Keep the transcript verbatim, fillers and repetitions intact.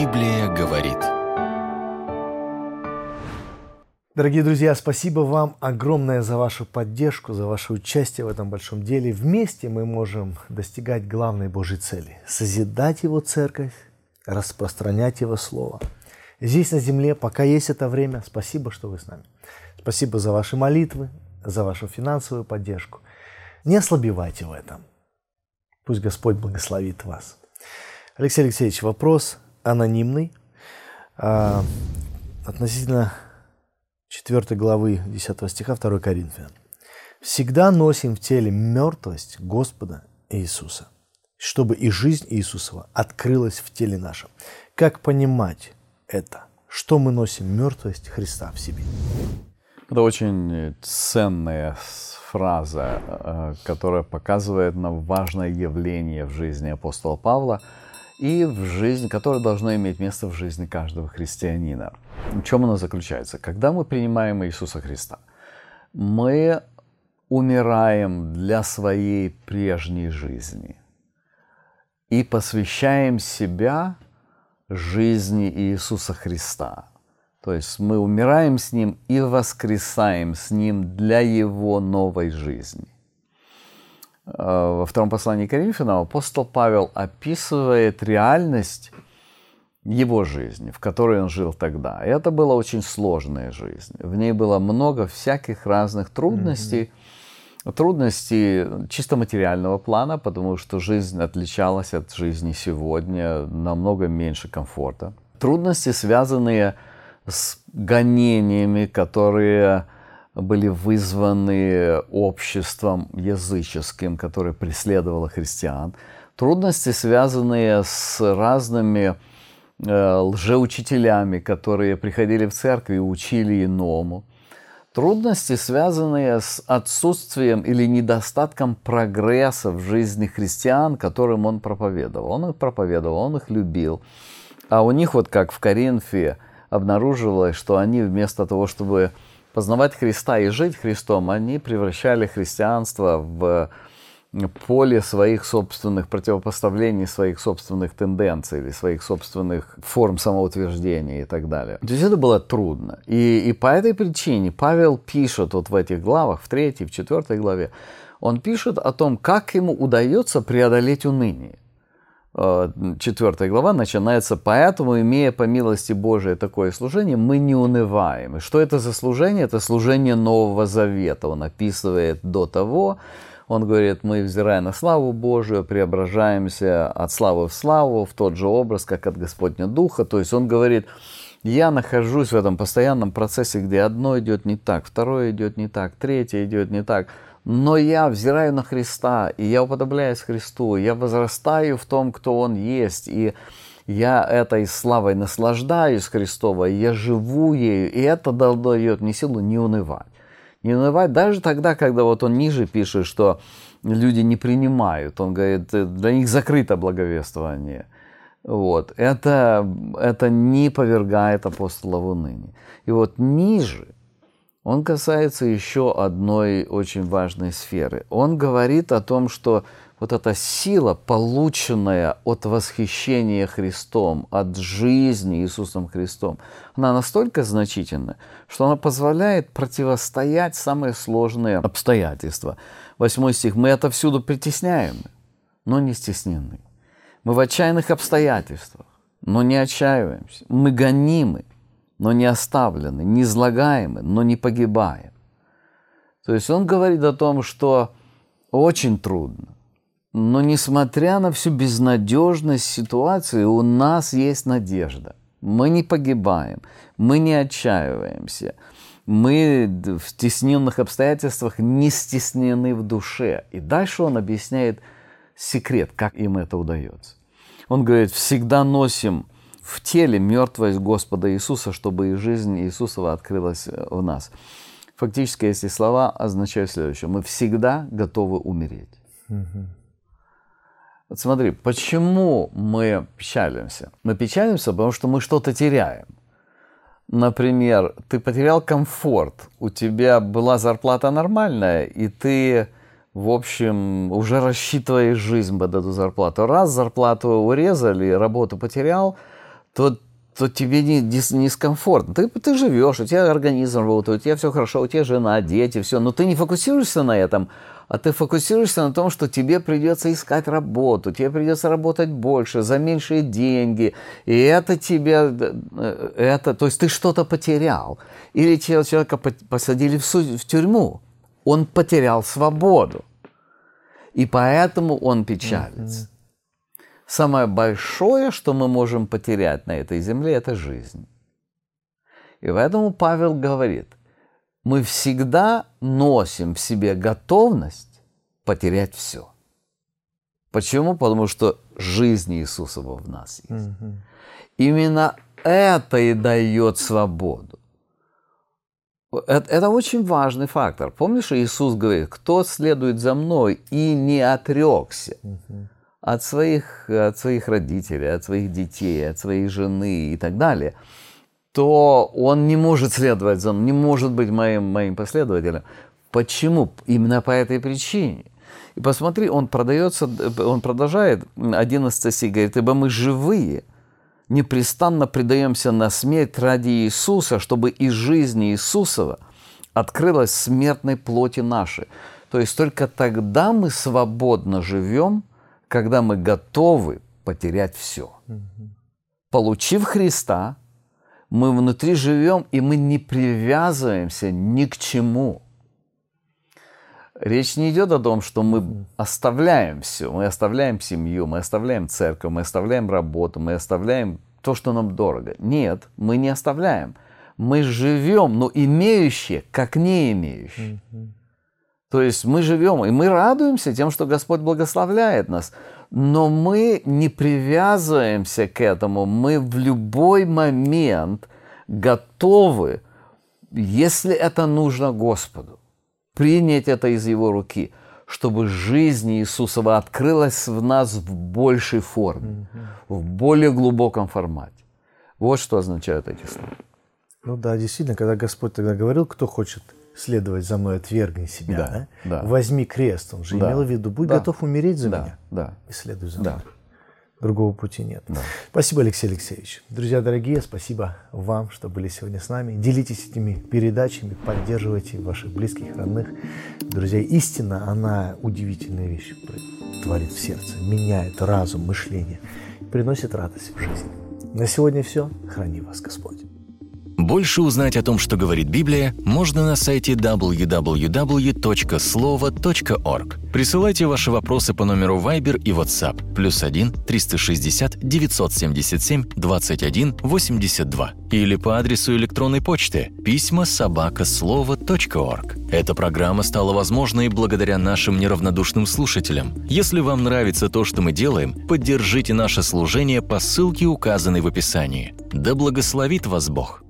Библия говорит. Дорогие друзья, спасибо вам огромное за вашу поддержку, за ваше участие в этом большом деле. Вместе мы можем достигать главной Божьей цели – созидать Его церковь, распространять Его Слово. Здесь на земле, пока есть это время, спасибо, что вы с нами. Спасибо за ваши молитвы, за вашу финансовую поддержку. Не ослабевайте в этом. Пусть Господь благословит вас. Алексей Алексеевич, вопрос анонимный а, относительно четвёртой главы десятого стиха второго Коринфянам. «Всегда носим в теле мертвость Господа Иисуса, чтобы и жизнь Иисусова открылась в теле нашем». Как понимать это? Что мы носим мертвость Христа в себе? Это очень ценная фраза, которая показывает нам важное явление в жизни апостола Павла и в жизни, которое должно иметь место в жизни каждого христианина. В чем оно заключается? Когда мы принимаем Иисуса Христа, мы умираем для своей прежней жизни и посвящаем себя жизни Иисуса Христа. То есть мы умираем с Ним и воскресаем с Ним для Его новой жизни. Во втором послании к Коринфянам апостол Павел описывает реальность его жизни, в которой он жил тогда. И это была очень сложная жизнь. В ней было много всяких разных трудностей. Mm-hmm. Трудностей чисто материального плана, потому что жизнь отличалась от жизни сегодня, намного меньше комфорта. Трудности, связанные с гонениями, которые были вызваны обществом языческим, которое преследовало христиан. Трудности, связанные с разными э, лжеучителями, которые приходили в церковь и учили иному. Трудности, связанные с отсутствием или недостатком прогресса в жизни христиан, которым он проповедовал. Он их проповедовал, он их любил. А у них, вот как в Коринфе, обнаруживалось, что они вместо того, чтобы познавать Христа и жить Христом, они превращали христианство в поле своих собственных противопоставлений, своих собственных тенденций или своих собственных форм самоутверждения и так далее. То есть это было трудно. И, и по этой причине Павел пишет вот в этих главах, в третьей, в четвертой главе, он пишет о том, как ему удается преодолеть уныние. Четвертая глава начинается: «Поэтому, имея по милости Божией такое служение, мы не унываем». И что это за служение? Это служение Нового Завета. Он описывает до того, он говорит: мы, взирая на славу Божию, преображаемся от славы в славу, в тот же образ, как от Господня Духа. То есть он говорит: я нахожусь в этом постоянном процессе, где одно идет не так, второе идет не так, третье идет не так. Но я взираю на Христа, и я уподобляюсь Христу, я возрастаю в том, кто Он есть, и я этой славой наслаждаюсь Христовой, я живу ею, и это дает мне силу не унывать. Не унывать даже тогда, когда вот он ниже пишет, что люди не принимают, он говорит, для них закрыто благовествование. Вот. Это, это не повергает апостола в уныние. И вот ниже он касается еще одной очень важной сферы. Он говорит о том, что вот эта сила, полученная от восхищения Христом, от жизни Иисусом Христом, она настолько значительна, что она позволяет противостоять самые сложные обстоятельства. Восьмой стих. «Мы отовсюду притесняемы, но не стеснены. Мы в отчаянных обстоятельствах, но не отчаиваемся. Мы гонимы, но не оставлены, не излагаемы, но не погибаем». То есть он говорит о том, что очень трудно, но несмотря на всю безнадежность ситуации, у нас есть надежда. Мы не погибаем, мы не отчаиваемся, мы в стесненных обстоятельствах не стеснены в душе. И дальше он объясняет секрет, как им это удается. Он говорит: всегда носим в теле мертвость Господа Иисуса, чтобы и жизнь Иисусова открылась в нас. Фактически эти слова означают следующее: мы всегда готовы умереть. Mm-hmm. Вот смотри, почему мы печалимся? Мы печалимся, потому что мы что-то теряем. Например, ты потерял комфорт, у тебя была зарплата нормальная, и ты, в общем, уже рассчитываешь жизнь под эту зарплату. Раз зарплату урезали, работу потерял, то, то тебе не дискомфортно. Ты, ты живешь, у тебя организм работает, у тебя все хорошо, у тебя жена, дети, все. Но ты не фокусируешься на этом, а ты фокусируешься на том, что тебе придется искать работу, тебе придется работать больше, за меньшие деньги. И это тебе... Это, то есть ты что-то потерял. Или человека посадили в, суд, в тюрьму. Он потерял свободу. И поэтому он печалится. Mm-hmm. Самое большое, что мы можем потерять на этой земле, это жизнь. И поэтому Павел говорит, мы всегда носим в себе готовность потерять все. Почему? Потому что жизнь Иисуса в нас есть. Mm-hmm. Именно это и дает свободу. Это, это очень важный фактор. Помнишь, Иисус говорит, кто следует за мной и не отрекся uh-huh. от, своих, от своих родителей, от своих детей, от своей жены и так далее, то он не может следовать за мной, не может быть моим, моим последователем. Почему? Именно по этой причине. И посмотри, он продается, он продолжает, одиннадцатый стих говорит, ибо мы живые, непрестанно предаемся на смерть ради Иисуса, чтобы из жизни Иисусова открылась смертной плоти нашей. То есть только тогда мы свободно живем, когда мы готовы потерять все. Mm-hmm. Получив Христа, мы внутри живем, и мы не привязываемся ни к чему. Речь не идет о том, что мы оставляем все. Мы оставляем семью, мы оставляем церковь, мы оставляем работу, мы оставляем то, что нам дорого. Нет, мы не оставляем. Мы живем, но имеющие, как не имеющие. Mm-hmm. То есть мы живем, и мы радуемся тем, что Господь благословляет нас. Но мы не привязываемся к этому. Мы в любой момент готовы, если это нужно Господу, принять это из Его руки, чтобы жизнь Иисусова открылась в нас в большей форме, mm-hmm. в более глубоком формате. Вот что означают эти слова. Ну да, действительно, когда Господь тогда говорил, кто хочет следовать за мной, отвергни себя, да, да? Да. Возьми крест, он же да. имел в виду, будь да. готов умереть за да. меня да. и следуй за да. мной. Другого пути нет. Да. Спасибо, Алексей Алексеевич. Друзья дорогие, спасибо вам, что были сегодня с нами. Делитесь этими передачами, поддерживайте ваших близких, родных. Друзья, истина, она удивительные вещи творит в сердце, меняет разум, мышление, приносит радость в жизнь. На сегодня все. Храни вас Господь. Больше узнать о том, что говорит Библия, можно на сайте дабл ю дабл ю дабл ю точка слово точка орг. Присылайте ваши вопросы по номеру Viber и WhatsApp плюс один триста шестьдесят девятьсот семьдесят семь двадцать один восемьдесят два или по адресу электронной почты письма собака слово точка орг. Эта программа стала возможной благодаря нашим неравнодушным слушателям. Если вам нравится то, что мы делаем, поддержите наше служение по ссылке, указанной в описании. Да благословит вас Бог!